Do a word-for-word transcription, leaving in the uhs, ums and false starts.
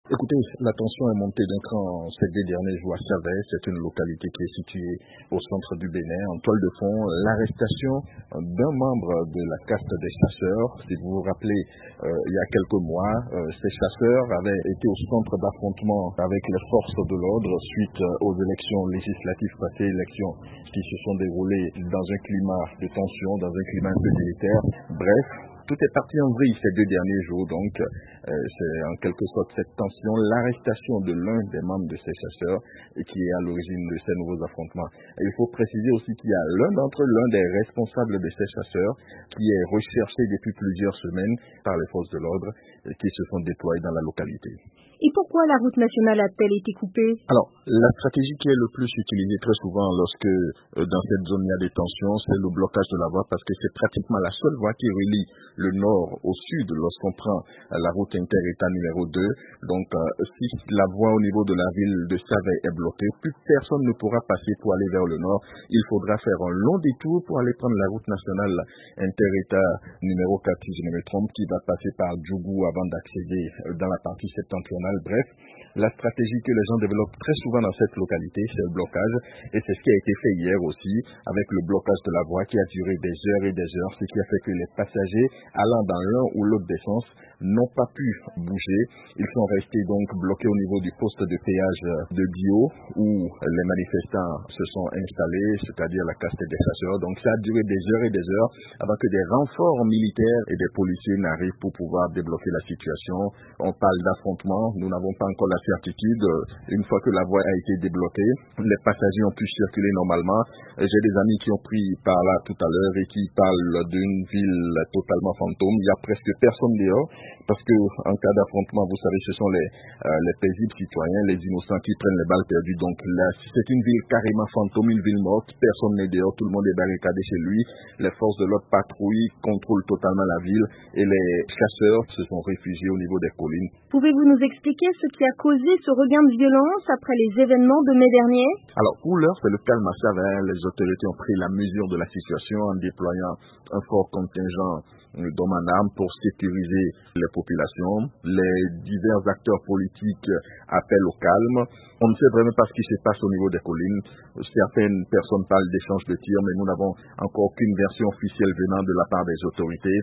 Écoutez, la tension est montée d'un cran ces deux derniers jours à Savès. C'est une localité qui est située au centre du Bénin. En toile de fond, l'arrestation d'un membre de la caste des chasseurs. Si vous vous rappelez, euh, il y a quelques mois, euh, ces chasseurs avaient été au centre d'affrontement avec les forces de l'ordre suite aux élections législatives passées, élections qui se sont déroulées dans un climat de tension, dans un climat un peu militaire. Bref, tout est parti en vrille ces deux derniers jours, donc euh, c'est en quelque sorte cette tension, l'arrestation de l'un des membres de ces chasseurs et qui est à l'origine de ces nouveaux affrontements. Et il faut préciser aussi qu'il y a l'un d'entre eux, l'un des responsables de ces chasseurs, qui est recherché depuis plusieurs semaines par les forces de l'ordre et qui se sont déployés dans la localité. Et pourquoi la route nationale a-t-elle été coupée? Alors, la stratégie qui est le plus utilisée très souvent lorsque euh, dans cette zone il y a des tensions, c'est le blocage de la voie parce que c'est pratiquement la seule voie qui relie le nord au sud lorsqu'on prend euh, la route inter-État numéro deux. Donc, euh, si la voie au niveau de la ville de Savès est bloquée, plus personne ne pourra passer pour aller vers le nord. Il faudra faire un long détour pour aller prendre la route nationale inter-État numéro quatre, si je ne me trompe, qui va passer par Djougou avant d'accéder euh, dans la partie septentrionale. Bref, la stratégie que les gens développent très souvent dans cette localité, c'est le blocage. Et c'est ce qui a été fait hier aussi, avec le blocage de la voie qui a duré des heures et des heures, ce qui a fait que les passagers allant dans l'un ou l'autre des sens n'ont pas pu bouger. Ils sont restés donc bloqués au niveau du poste de péage de Bio, où les manifestants se sont installés, c'est-à-dire la caste des chasseurs. Donc ça a duré des heures et des heures avant que des renforts militaires et des policiers n'arrivent pour pouvoir débloquer la situation. On parle d'affrontement. Nous n'avons pas encore la certitude. Une fois que la voie a été débloquée, les passagers ont pu circuler normalement. J'ai des amis qui ont pris par là tout à l'heure et qui parlent d'une ville totalement fantôme. Il y a presque personne dehors parce que en cas d'affrontement, vous savez, ce sont les, euh, les paisibles citoyens, les innocents qui prennent les balles perdues. Donc là, c'est une ville carrément fantôme, une ville morte. Personne n'est dehors, tout le monde est barricadé chez lui. Les forces de l'ordre patrouillent, contrôlent totalement la ville et les chasseurs se sont réfugiés au niveau des collines. Pouvez-vous nous expliquer ce qui a causé ce regain de violence après les événements de mai dernier? Alors, pour l'heure, c'est le calme à Savès. Les autorités ont pris la mesure de la situation en déployant un fort contingent d'hommes en armes pour sécuriser les populations. Les divers acteurs politiques appellent au calme. On ne sait vraiment pas ce qui se passe au niveau des collines. Certaines personnes parlent d'échanges de tirs, mais nous n'avons encore aucune version officielle venant de la part des autorités.